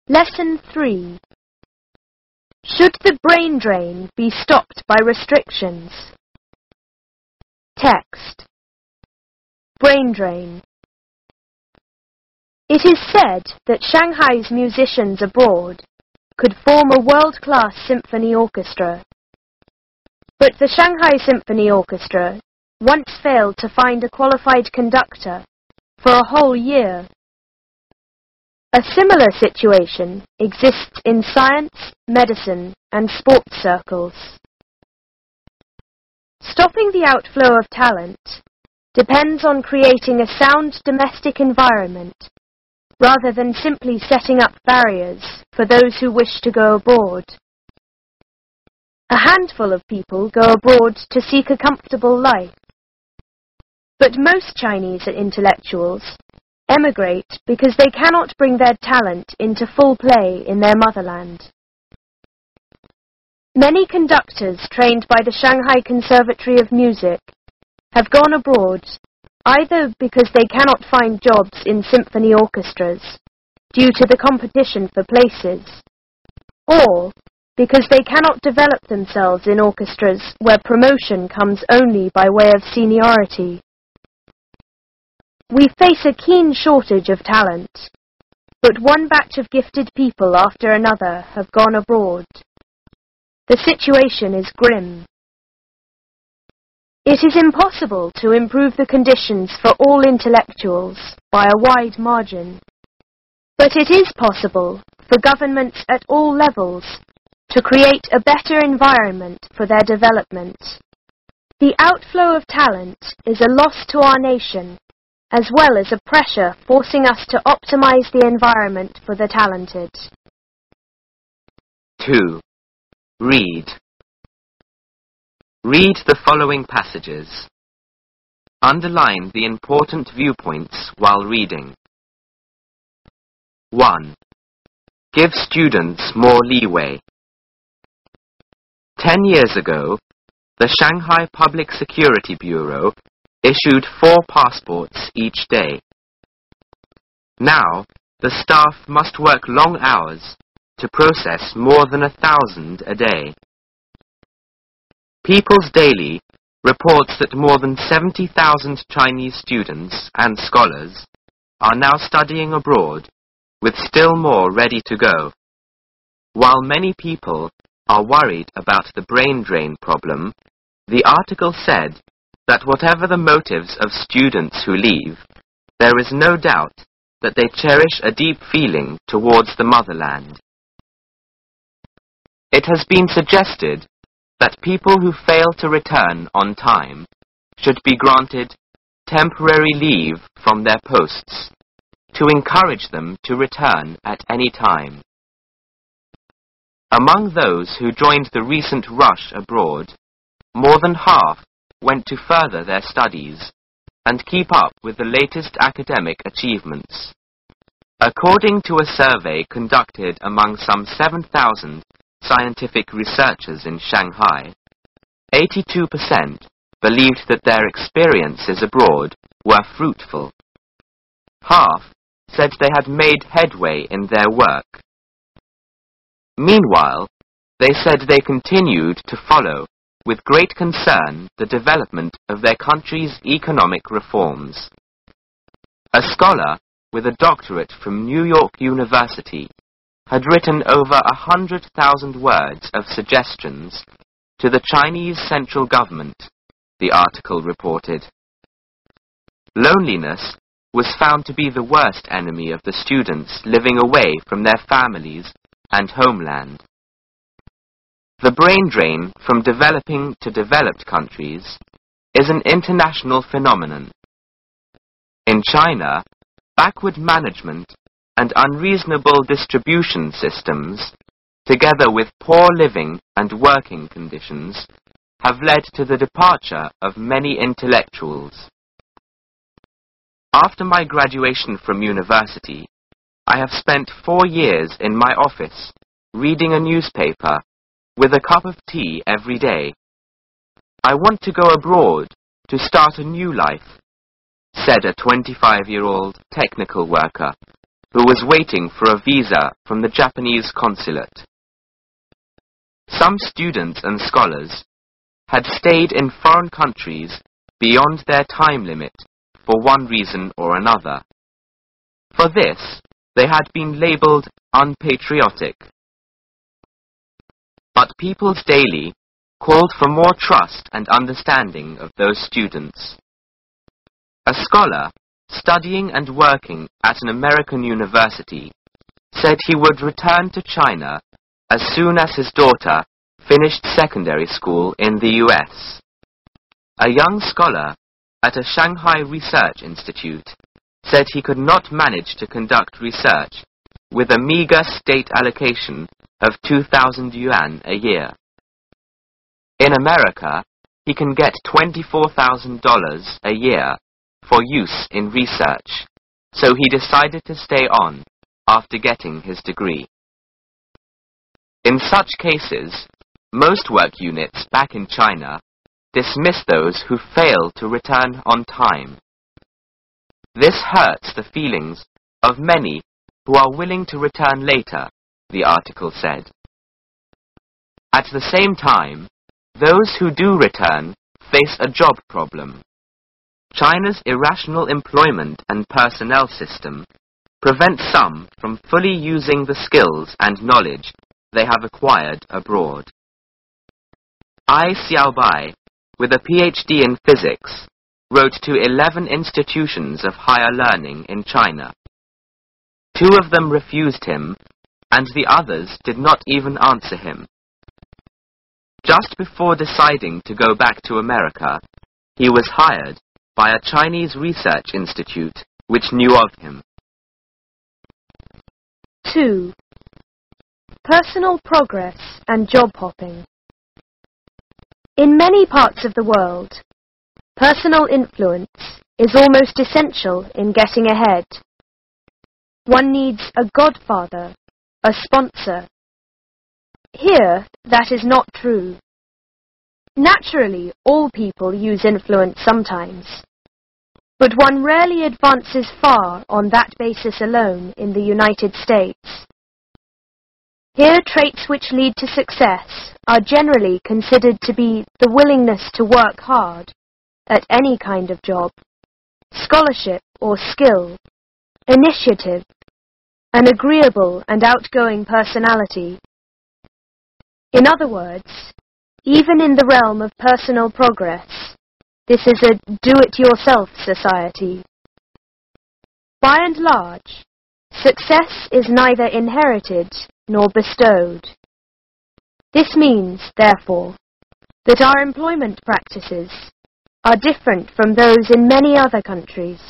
Lesson 3. Should the brain drain be stopped by restrictions? Text. Brain drain. It is said that Shanghai's musicians abroad could form a world-class symphony orchestra. But the Shanghai Symphony Orchestra once failed to find a qualified conductor for a whole year. A similar situation exists in science, medicine, and sports circles. Stopping the outflow of talent depends on creating a sound domestic environment rather than simply setting up barriers for those who wish to go abroad. A handful of people go abroad to seek a comfortable life. But most Chinese intellectuals emigrate because they cannot bring their talent into full play in their motherland. Many conductors trained by the Shanghai Conservatory of Music have gone abroad either because they cannot find jobs in symphony orchestras due to the competition for places, or because they cannot develop themselves in orchestras where promotion comes only by way of seniority. We face a keen shortage of talent, but one batch of gifted people after another have gone abroad. The situation is grim. It is impossible to improve the conditions for all intellectuals by a wide margin, but it is possible for governments at all levels to create a better environment for their development. The outflow of talent is a loss to our nation, as well as a pressure forcing us to optimize the environment for the talented. 2. Read. Read the following passages. Underline the important viewpoints while reading. 1. Give students more leeway. 10 years ago, the Shanghai Public Security Bureau issued 4 passports each day. Now, the staff must work long hours to process more than 1,000 a day. People's Daily reports that more than 70,000 Chinese students and scholars are now studying abroad, with still more ready to go. While many people are worried about the brain drain problem, the article said that whatever the motives of students who leave, there is no doubt that they cherish a deep feeling towards the motherland. It has been suggested that people who fail to return on time should be granted temporary leave from their posts to encourage them to return at any time. Among those who joined the recent rush abroad, more than half went to further their studies and keep up with the latest academic achievements. According to a survey conducted among some 7,000 scientific researchers in Shanghai, 82% believed that their experiences abroad were fruitful. Half said they had made headway in their work. Meanwhile, they said they continued to follow with great concern the development of their country's economic reforms. A scholar with a doctorate from New York University had written over 100,000 words of suggestions to the Chinese central government, the article reported. Loneliness was found to be the worst enemy of the students living away from their families and homeland. The brain drain from developing to developed countries is an international phenomenon. In China, backward management and unreasonable distribution systems, together with poor living and working conditions, have led to the departure of many intellectuals. After my graduation from university, I have spent 4 years in my office, reading a newspaper, with a cup of tea every day. I want to go abroad to start a new life, said a 25-year-old technical worker who was waiting for a visa from the Japanese consulate. Some students and scholars had stayed in foreign countries beyond their time limit for one reason or another. For this, they had been labelled unpatriotic. But People's Daily called for more trust and understanding of those students. A scholar studying and working at an American university said he would return to China as soon as his daughter finished secondary school in the US. A young scholar at a Shanghai Research Institute said he could not manage to conduct research with a meager state allocation of 2,000 yuan a year. In America, he can get $24,000 a year for use in research, so he decided to stay on after getting his degree. In such cases, most work units back in China dismiss those who fail to return on time. This hurts the feelings of many who are willing to return later, the article said. At the same time, those who do return face a job problem. China's irrational employment and personnel system prevents some from fully using the skills and knowledge they have acquired abroad. Ai Xiaobai, with a PhD in physics, wrote to 11 institutions of higher learning in China. 2 of them refused him, and the others did not even answer him. Just before deciding to go back to America, he was hired by a Chinese research institute which knew of him. 2. Personal progress and job hopping. In many parts of the world, personal influence is almost essential in getting ahead. One needs a godfather, a sponsor. Here, that is not true. Naturally, all people use influence sometimes, but one rarely advances far on that basis alone in the United States. Here, traits which lead to success are generally considered to be the willingness to work hard at any kind of job, scholarship or skill, initiative, an agreeable and outgoing personality. In other words, even in the realm of personal progress, this is a do-it-yourself society. By and large, success is neither inherited nor bestowed. This means, therefore, that our employment practices are different from those in many other countries.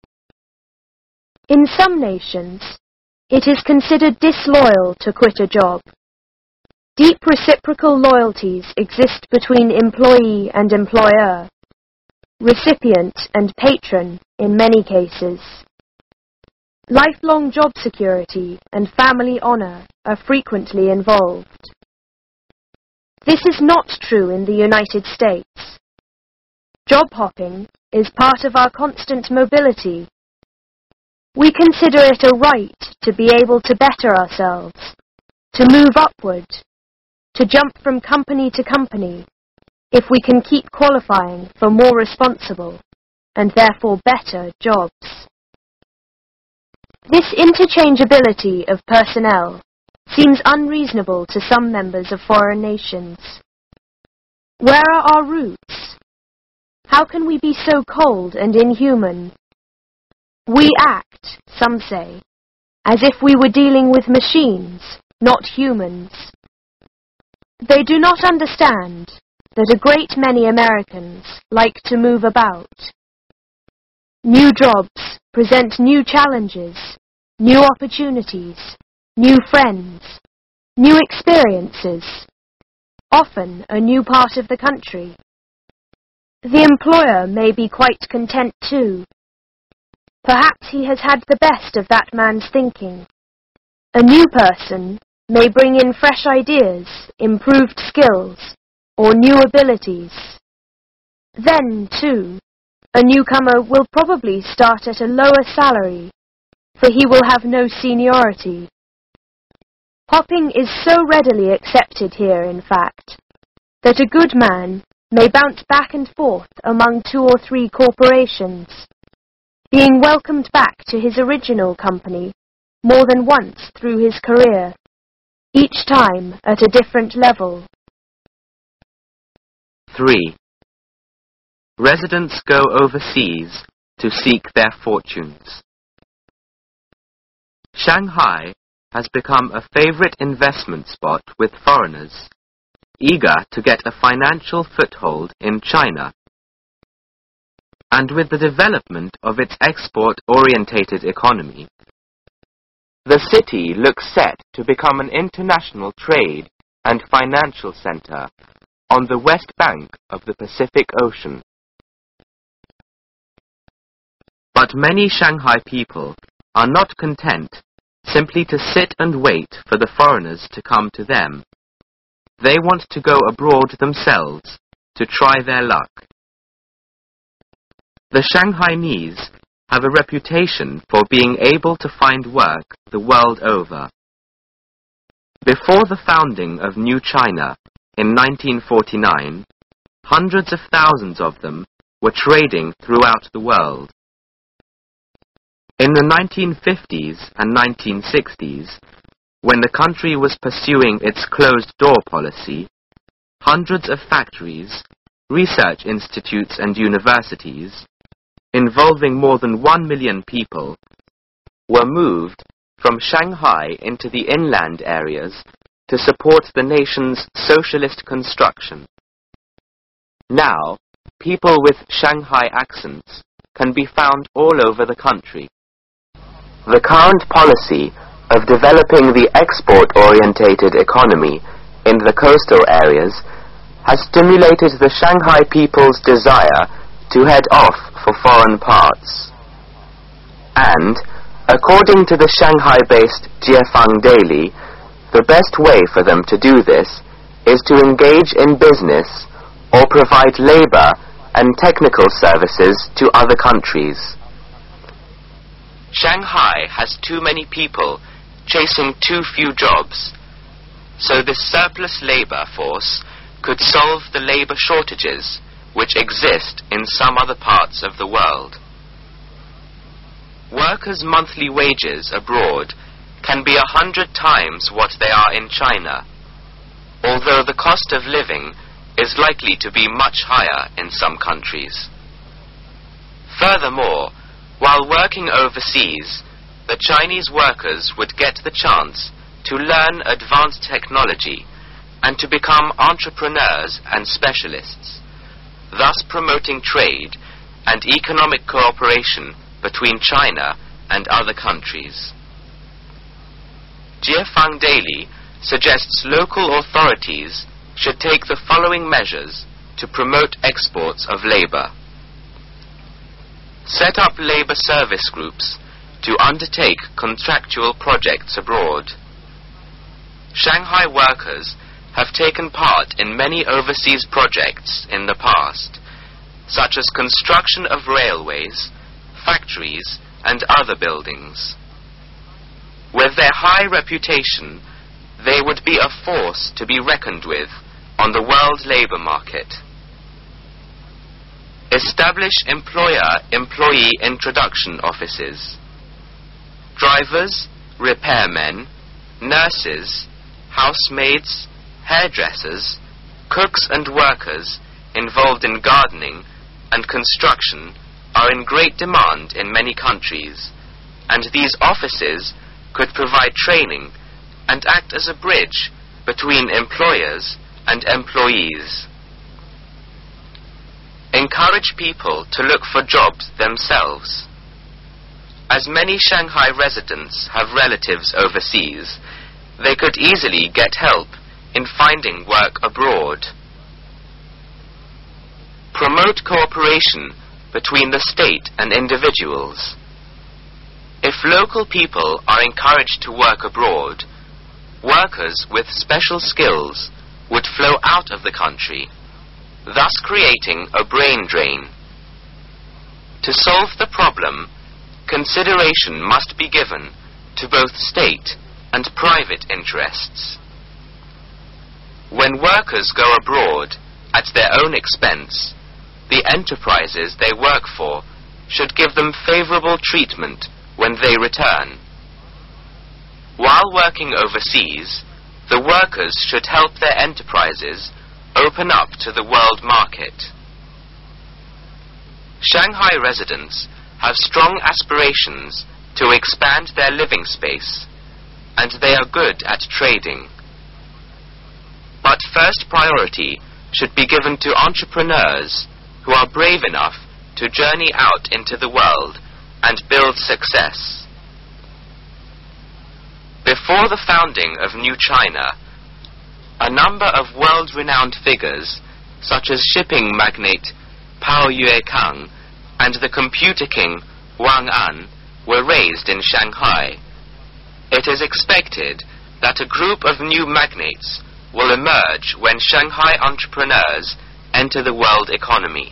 In some nations, it is considered disloyal to quit a job. Deep reciprocal loyalties exist between employee and employer, recipient and patron in many cases. Lifelong job security and family honor are frequently involved. This is not true in the United States. Job hopping is part of our constant mobility. We consider it a right to be able to better ourselves, to move upward, to jump from company to company, if we can keep qualifying for more responsible and therefore better jobs. This interchangeability of personnel seems unreasonable to some members of foreign nations. Where are our roots? How can we be so cold and inhuman? We act, some say, as if we were dealing with machines, not humans. They do not understand that a great many Americans like to move about. New jobs present new challenges, new opportunities, new friends, new experiences, often a new part of the country. The employer may be quite content too. Perhaps he has had the best of that man's thinking. A new person may bring in fresh ideas, improved skills, or new abilities. Then, too, a newcomer will probably start at a lower salary, for he will have no seniority. Hopping is so readily accepted here, in fact, that a good man may bounce back and forth among 2 or 3 corporations, being welcomed back to his original company more than once through his career, each time at a different level. 3. Residents go overseas to seek their fortunes. Shanghai has become a favorite investment spot with foreigners, eager to get a financial foothold in China. And with the development of its export-orientated economy, the city looks set to become an international trade and financial center on the west bank of the Pacific Ocean. But many Shanghai people are not content simply to sit and wait for the foreigners to come to them. They want to go abroad themselves to try their luck. The Shanghainese have a reputation for being able to find work the world over. Before the founding of New China in 1949, hundreds of thousands of them were trading throughout the world. In the 1950s and 1960s, when the country was pursuing its closed-door policy, hundreds of factories, research institutes and universities, involving more than 1 million people, were moved from Shanghai into the inland areas to support the nation's socialist construction. Now, people with Shanghai accents can be found all over the country. The current policy of developing the export-orientated economy in the coastal areas has stimulated the Shanghai people's desire to head off for foreign parts. And, according to the Shanghai-based Jiefang Daily, the best way for them to do this is to engage in business or provide labor and technical services to other countries. Shanghai has too many people chasing too few jobs, so this surplus labor force could solve the labor shortages which exist in some other parts of the world. Workers' monthly wages abroad can be 100 times what they are in China, although the cost of living is likely to be much higher in some countries. Furthermore, while working overseas, the Chinese workers would get the chance to learn advanced technology and to become entrepreneurs and specialists, thus promoting trade and economic cooperation between China and other countries. Jiefang Daily suggests local authorities should take the following measures to promote exports of labor. Set up labor service groups to undertake contractual projects abroad. Shanghai workers have taken part in many overseas projects in the past, such as construction of railways, factories, and other buildings. With their high reputation, they would be a force to be reckoned with on the world labor market. Establish employer-employee introduction offices. Drivers, repairmen, nurses, housemaids, hairdressers, cooks and workers involved in gardening and construction are in great demand in many countries, and these offices could provide training and act as a bridge between employers and employees. Encourage people to look for jobs themselves. As many Shanghai residents have relatives overseas, they could easily get help in finding work abroad. Promote cooperation between the state and individuals. If local people are encouraged to work abroad, workers with special skills would flow out of the country, thus creating a brain drain. To solve the problem, consideration must be given to both state and private interests. When workers go abroad at their own expense, the enterprises they work for should give them favorable treatment when they return. While working overseas, the workers should help their enterprises open up to the world market. Shanghai residents have strong aspirations to expand their living space, and they are good at trading. But first priority should be given to entrepreneurs who are brave enough to journey out into the world and build success. Before the founding of New China, a number of world-renowned figures, such as shipping magnate Pao Yuekang and the computer king Wang An, were raised in Shanghai. It is expected that a group of new magnates will emerge when Shanghai entrepreneurs enter the world economy.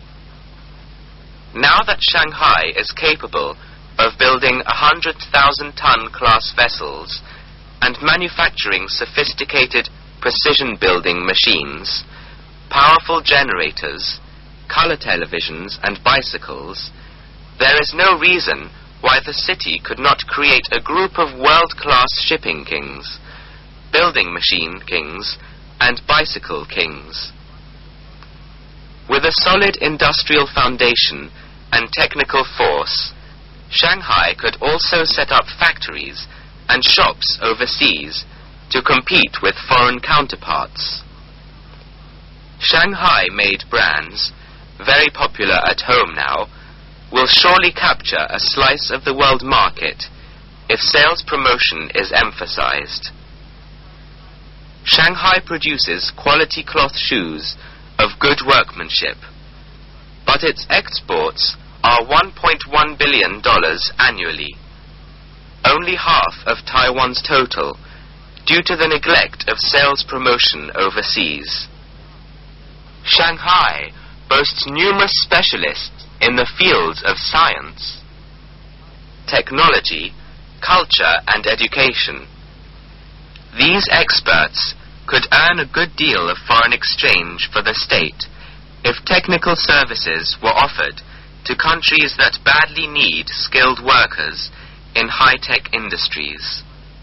Now that Shanghai is capable of building 100,000-ton class vessels and manufacturing sophisticated precision-building machines, powerful generators, color televisions and bicycles, there is no reason why the city could not create a group of world-class shipping kings, building machine kings, and bicycle kings. With a solid industrial foundation and technical force, Shanghai could also set up factories and shops overseas to compete with foreign counterparts. Shanghai-made brands, very popular at home now, will surely capture a slice of the world market if sales promotion is emphasized. Shanghai produces quality cloth shoes of good workmanship, but its exports are $1.1 billion annually, only half of Taiwan's total, due to the neglect of sales promotion overseas. Shanghai boasts numerous specialists in the fields of science, technology, culture, and education. These experts could earn a good deal of foreign exchange for the state if technical services were offered to countries that badly need skilled workers in high-tech industries.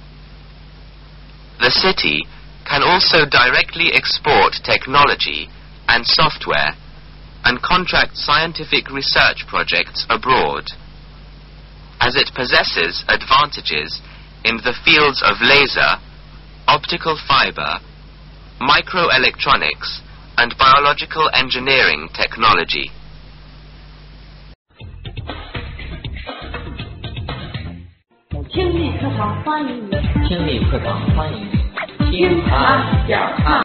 The city can also directly export technology and software and contract scientific research projects abroad, as it possesses advantages in the fields of laser, optical fiber, microelectronics, and biological engineering technology. 听力课堂欢迎你，听他讲他。